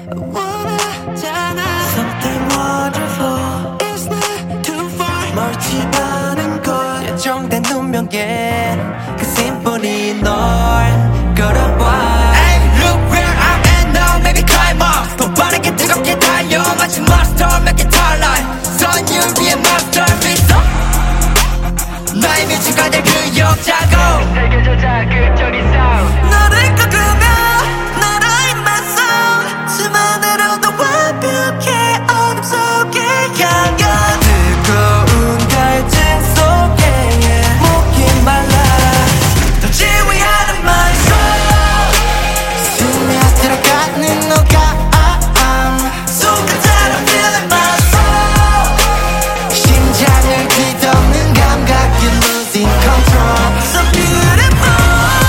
원하잖아. Something wonderful It's not too far. 멀지 않은 곳 예정된 운명에 그 심플이 널 끌어와. Hey, look where I'm at now. Maybe climb up. 더 빠르게 뜨겁게 달려. 마치 monster, make it tall like 선율 위에 masterpiece. 나의 미치가 될 그 역자고 새겨져 자극적인 sound. 너를 꺾으며 너로 인맞서 수만으로도 완벽해. 어둠 속에 향연 뜨거운 갈증 속에 목이 말라 더 지휘하는 my soul. 스며들어가는 너가 순간처럼 feeling my soul. 심장을 뒤덮는 감각 You're losing control. So beautiful.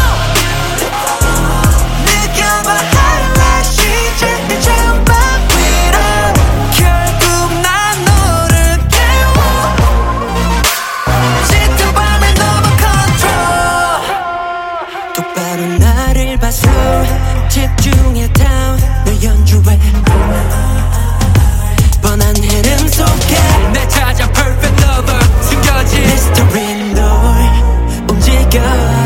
느껴봐 highlight 시작된 전방 위로 결국 난 너를 깨워. 짙은 밤에 넘어 control. 똑바로 나를 봐서 집중해 down 너 연주해 뻔한 흐름 속에 내 찾아 perfect lover 숨겨진 Mystery 널 움직여.